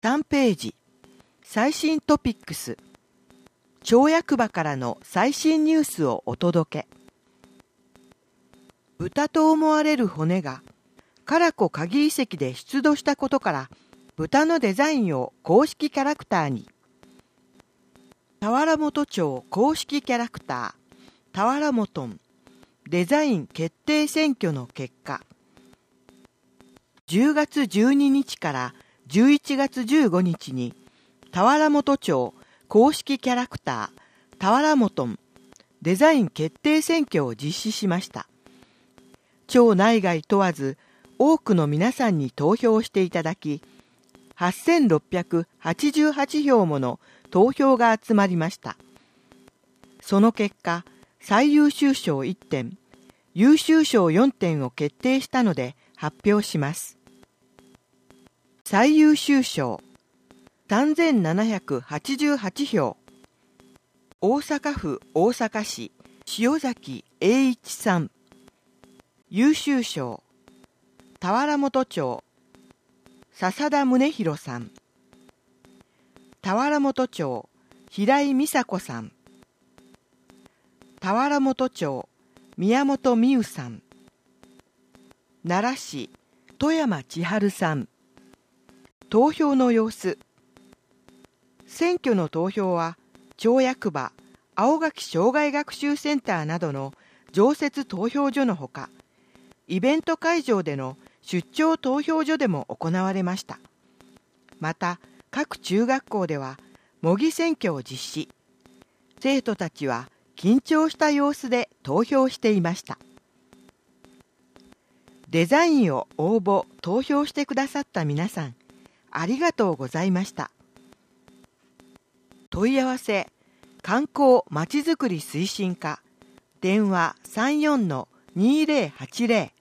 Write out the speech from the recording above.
3ページ、最新トピックス、町役場からの最新ニュースをお届け。豚と思われる骨が唐子鍵遺跡で出土したことから、豚のデザインを公式キャラクターに。田原本町公式キャラクター、田原本デザイン決定選挙の結果、10月12日から11月15日に田原本町公式キャラクター田原本デザイン決定選挙を実施しました。町内外問わず多くの皆さんに投票していただき、8688票もの投票が集まりました。その結果、最優秀賞1点、優秀賞4点を決定したので発表します。最優秀賞3788票、大阪府大阪市塩崎栄一さん。優秀賞田原本町笹田宗弘さん。田原本町平井美佐子さん。田原本町宮本美優さん。奈良市富山千春さん。投票の様子。選挙の投票は町役場、青垣障害学習センターなどの常設投票所のほか、イベント会場での出張投票所でも行われました。また、各中学校では模擬選挙を実施。生徒たちは緊張した様子で投票していました。デザインを応募・投票してくださった皆さん、ありがとうございました。問い合わせ、観光まちづくり推進課、電話34-2080